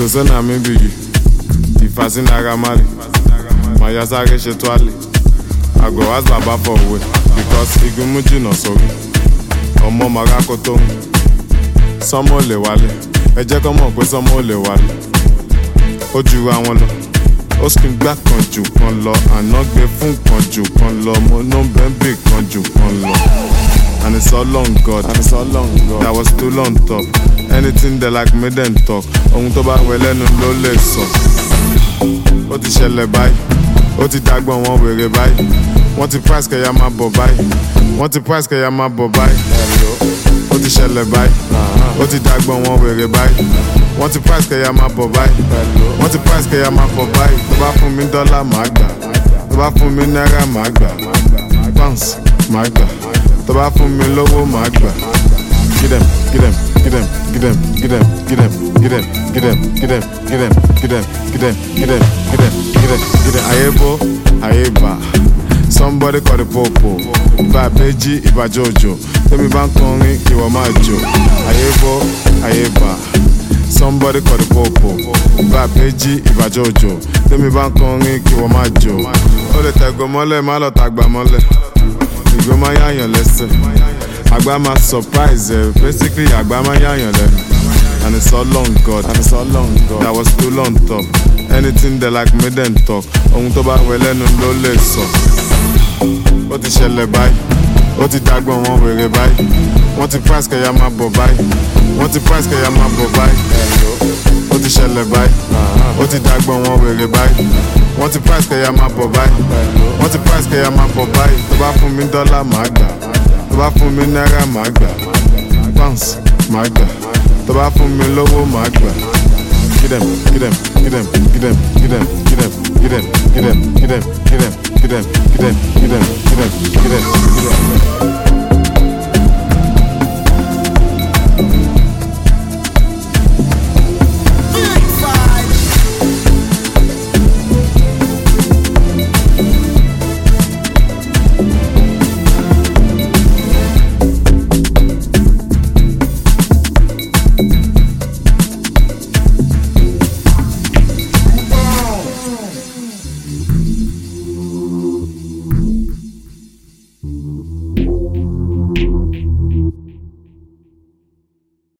so na mi be you. Ìfàsí naira mali, màá sáré ṣe tuale. I go ask Baba for way, because igun jìnnà sórí. Ọmọ màrákò tó ń. Sọ́mọ́ lè wálé, ẹ jẹ́ kọ́ mọ̀ pé sọ́mọ́ lè wálé. Ó ju àwọn lọ, ó sì gbá kan jù kan lọ. Àná gbé fún kan jù kan lọ, mo ná bẹ́ńbì kan jù kan lọ. And it's all on God, that was still on top. Anything they like made them talk. Ohun tó bá wẹ lẹ́nu ló lè sọ. Ó ti ṣẹlẹ̀ báyìí, ó ti dágbọ́n wọn wèrè báyìí. Wọ́n ti price kẹ̀yà máa bọ̀ báyìí. Wọ́n ti price kẹ̀yà máa bọ̀ báyìí. Ó ti ṣẹlẹ̀ báyìí, ó ti dágbọ́n wọn wèrè báyìí. Wọ́n ti price kẹ̀yà máa bọ̀ báyìí. Wọ́n ti price kẹ̀yà máa bọ̀ báyìí. Tó bá fún mi dọ́là màá gbà. Tó bá fún mi náírà màá gbà. Pounds màá gbà. Tó bá fún mi lówó màá gbà. Get them, get them, get them, get them, get them, get them, get them, get them, get them, get them, get them, get them, get them, get them, get them, get them. Ayebo, ayeba. Somebody call the popo. Ìbà Bẹ́jí, ìbà Jojo. Tẹ́mi bá ń kọrin kí wọ́n máa jó. Ayebo, ayeba. Somebody call the popo. Ìbà Bẹ́jí, ìbà Jojo. Tẹ́mi bá ń kọrin kí wọ́n máa jó. Ó lè tẹ̀gọ́ mọ́lẹ̀, má lọ tàgbà mọ́lẹ̀. Ìgbó máa yáyàn lẹ́sẹ̀. Àgbà máa surprise ẹ, basically àgbà máa yáyàn lẹ́nu. And it's all on God, that was still on top. Anything they like made them talk. Ohun tó bá wẹ lẹ́nu ló lè sọ. Ó ti ṣẹlẹ̀ báyìí, ó ti dágbọ́n wọn wèrè báyìí. Wọ́n ti price kẹ̀yà máa bọ̀ báyìí. Wọ́n ti price kẹ̀yà máa bọ̀ báyìí. Ó ti ṣẹlẹ̀ báyìí, ó ti dágbọ́n wọn wèrè báyìí. Wọ́n ti price kẹ̀yà máa bọ̀ báyìí. Wọ́n ti price kẹ̀yà máa bọ̀ báyìí. Tó bá fún mi dọ́là màá gbà. Tó bá fún mi náírà màá gbà. Pounds màá gbà. Tó bá fún mi lówó màá gbà. Get them, get them, get them, get them, get them, get them, get them, get them, get them, get them, get them, get them, get them, get them, get them, get them.